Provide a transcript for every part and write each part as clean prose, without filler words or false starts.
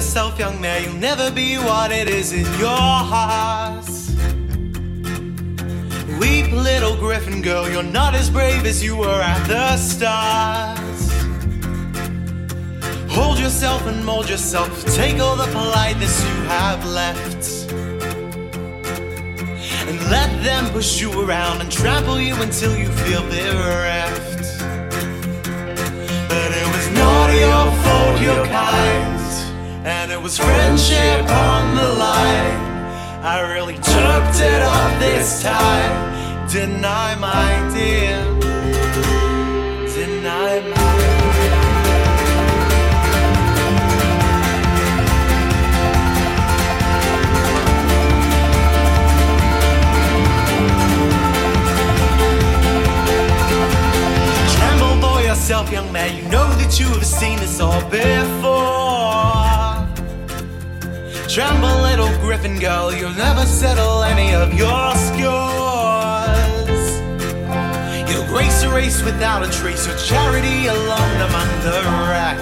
yourself, young man, you'll never be what it is in your heart. Weep, little griffin girl, you're not as brave as you were at the start. Hold yourself and mold yourself, take all the politeness you have left, and let them push you around and trample you until you feel bereft. But it was not your fault, you're kind, and it was friendship on the line. I really took it up this time, didn't I, my dear? Didn't I, my yourself, young man, you know that you have seen this all before. Tremble, little griffin girl, you'll never settle any of your scores. You'll grace a race without a trace, your charity alone among the wreck.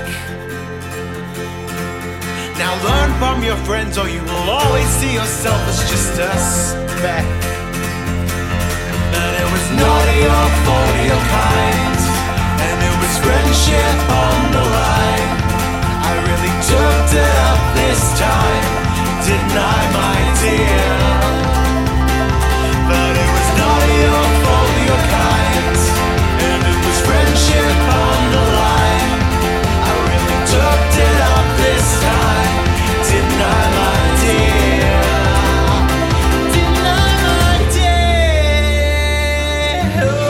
Now learn from your friends, or you will always see yourself as just a speck. But it was not your fault, you're kind, and it was friendship on the line. I really took it up this time, didn't I, my dear? But it was not your fault, you're kind, and it was friendship on the line. I really took it up this time, didn't I, my dear? Didn't I, my dear? Oh.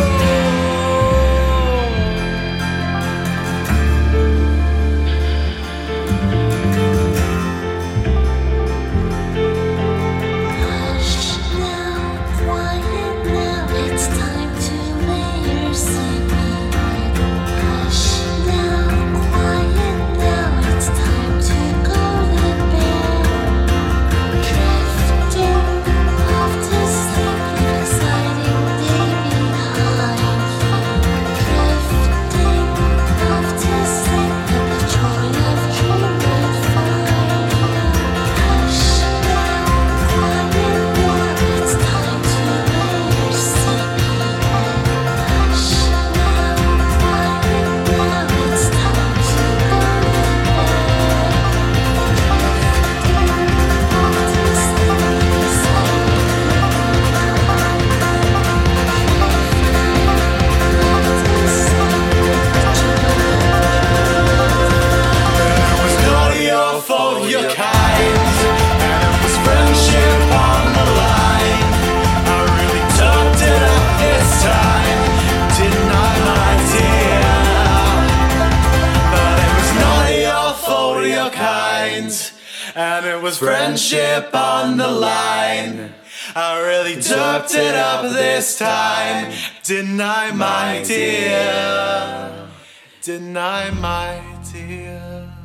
And it was friendship on the line. I really took it up this time, didn't I, my dear? Didn't I, my dear?